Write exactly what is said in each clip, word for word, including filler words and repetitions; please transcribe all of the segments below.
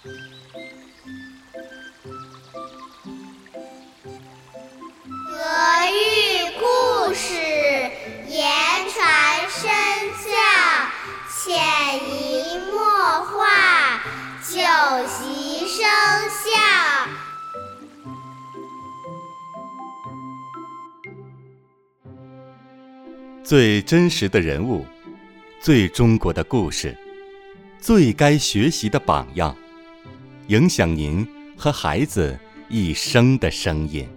俄语故事言传身教，潜移默化，久习生效。 最真实的人物，最中国的故事，最该学习的榜样，影响您和孩子一生的声音。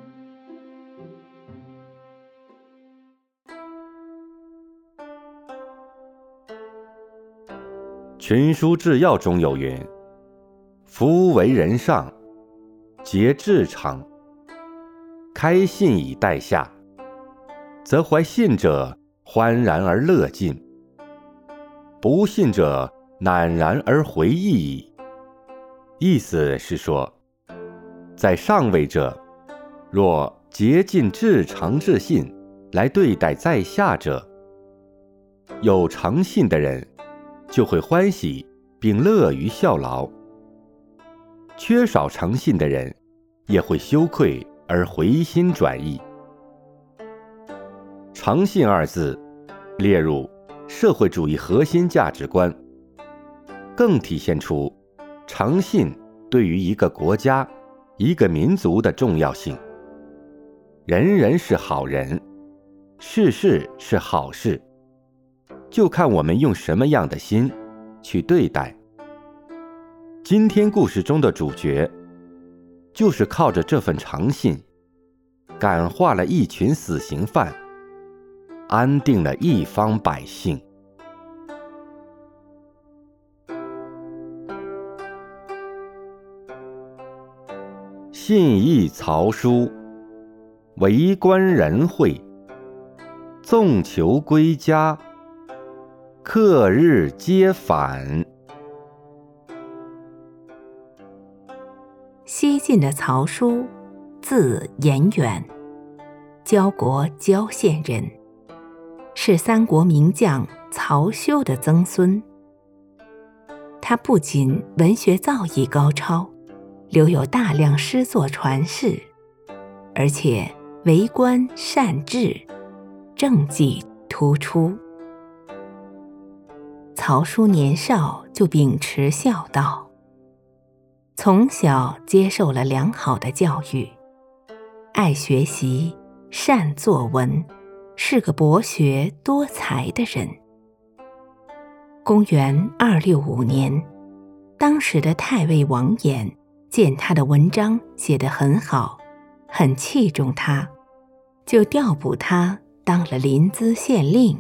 群书治要中有云：夫为人上，皆至诚，开信以待下，则怀信者欢然而乐尽，不信者赧然而回忆矣。意思是说，在上位者，若竭尽至诚至信来对待在下者，有诚信的人就会欢喜并乐于效劳，缺少诚信的人也会羞愧而回心转意。诚信二字列入社会主义核心价值观，更体现出诚信对于一个国家、一个民族的重要性。人人是好人，事事是好事，就看我们用什么样的心去对待。今天故事中的主角，就是靠着这份诚信，感化了一群死刑犯，安定了一方百姓。信义曹书，为官仁惠，纵囚归家，克日皆返。 西晋的曹书，字延远，焦国焦县人，是三国名将曹休的曾孙。他不仅文学造诣高超，留有大量诗作传世，而且为官善治，政绩突出。曹叔年少就秉持孝道，从小接受了良好的教育，爱学习，善作文，是个博学多才的人。公元二六五年，当时的太尉王衍见他的文章写得很好，很器重他，就调补他当了临淄县令。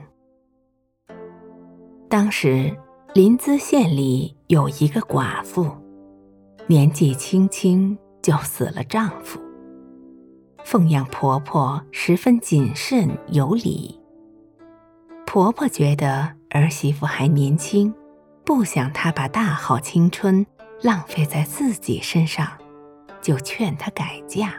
当时临淄县里有一个寡妇，年纪轻轻就死了丈夫，奉养婆婆十分谨慎有礼。婆婆觉得儿媳妇还年轻，不想她把大好青春浪费在自己身上，就劝她改嫁。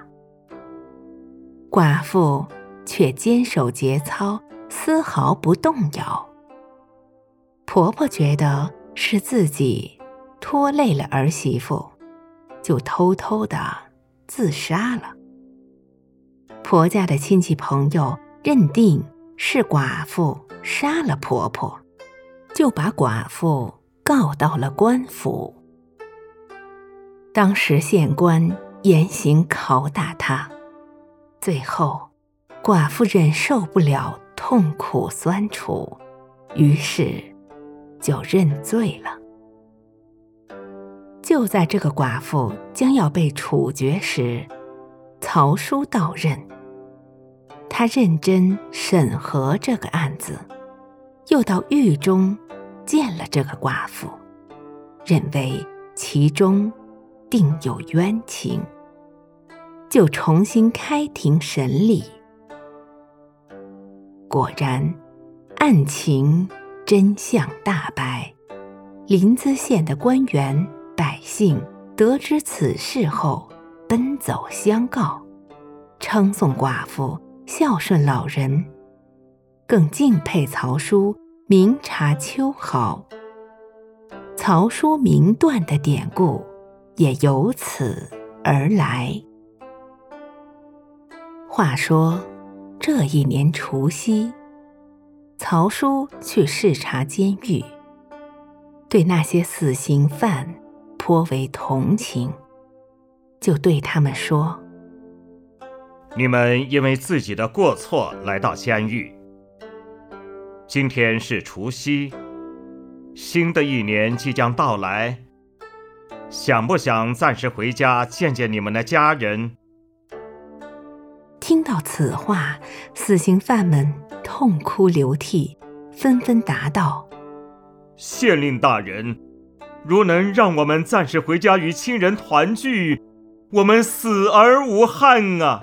寡妇却坚守节操，丝毫不动摇。婆婆觉得是自己拖累了儿媳妇，就偷偷地自杀了。婆家的亲戚朋友认定是寡妇杀了婆婆，就把寡妇告到了官府。当时县官严刑拷打她，最后寡妇忍受不了痛苦酸楚，于是就认罪了。就在这个寡妇将要被处决时，曹叔到任。他认真审核这个案子，又到狱中见了这个寡妇，认为其中定有冤情，就重新开庭审理。果然，案情真相大白。临淄县的官员百姓得知此事后，奔走相告，称颂寡妇孝顺老人，更敬佩曹叔明察秋毫。曹草书名断的典故也由此而来。话说这一年除夕，曹叔去视察监狱，对那些死刑犯颇为同情，就对他们说： 你们因为自己的过错来到监狱，今天是除夕，新的一年即将到来，想不想暂时回家见见你们的家人？ 听到此话，死刑犯们痛哭流涕，纷纷答道： 县令大人，如能让我们暂时回家与亲人团聚，我们死而无憾啊！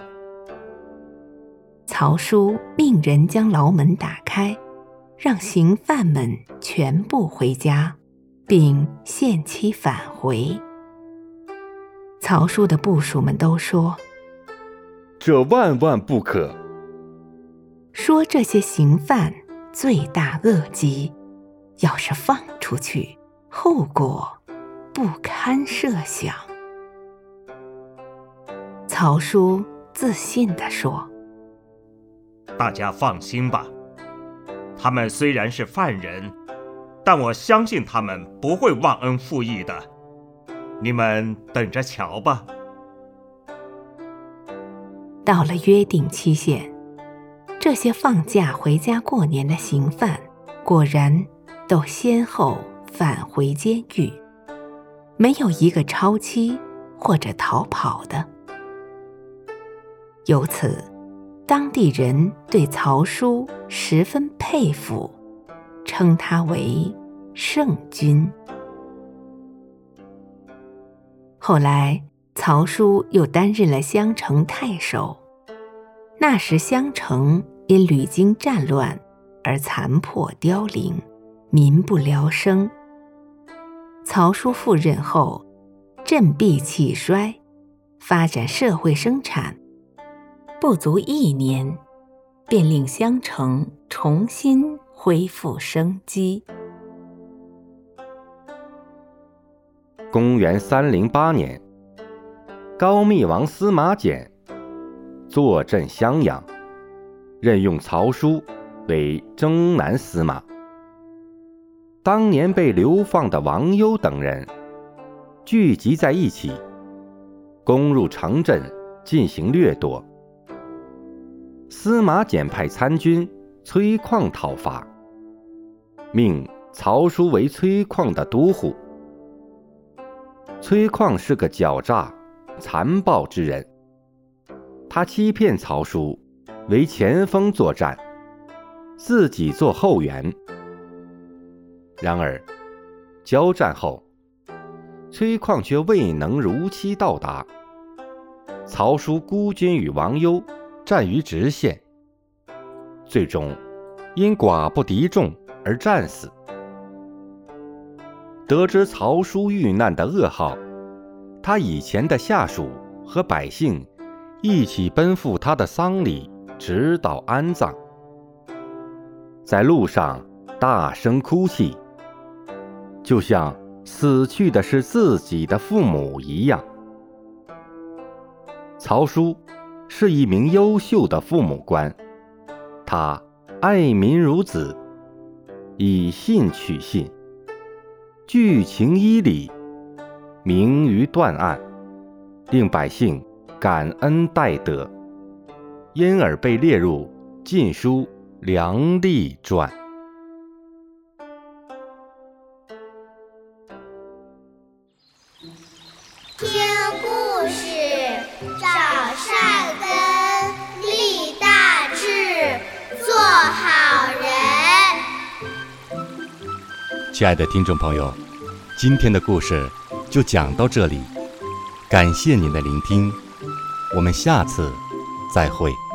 曹叔命人将牢门打开，让刑犯们全部回家，并限期返回。曹叔的部属们都说： 这万万不可。 说这些刑犯罪大恶极，要是放出去，后果不堪设想。曹叔自信地说： 大家放心吧，他们虽然是犯人，但我相信他们不会忘恩负义的，你们等着瞧吧。 到了约定期限，这些放假回家过年的刑犯果然都先后返回监狱，没有一个超期或者逃跑的。由此，当地人对曹叔十分佩服，称他为圣君。后来曹叔又担任了襄城太守，那时襄城因屡经战乱而残破凋零，民不聊生。曹叔赴任后，振臂气衰，发展社会生产，不足一年，便令襄城重新恢复生机。 公元三零八年，高密王司马简坐镇襄阳，任用曹叔为征南司马。当年被流放的王攸等人聚集在一起，攻入城镇进行掠夺。司马简派参军崔况讨伐，命曹叔为崔况的都护。崔况是个狡诈残暴之人，他欺骗曹叔为前锋作战，自己做后援。然而交战后，崔况却未能如期到达，曹叔孤军与王攸战于直线，最终因寡不敌众而战死。得知曹叔遇难的噩耗，他以前的下属和百姓一起奔赴他的丧礼，直到安葬。在路上大声哭泣，就像死去的是自己的父母一样。曹叔是一名优秀的父母官，他爱民如子，以信取信，据情依理，明于断案，令百姓感恩戴德，因而被列入《晋书·梁吏传》。 听故事，长善根，立大志，做好人。 亲爱的听众朋友，今天的故事就讲到这里，感谢您的聆听，我们下次再会。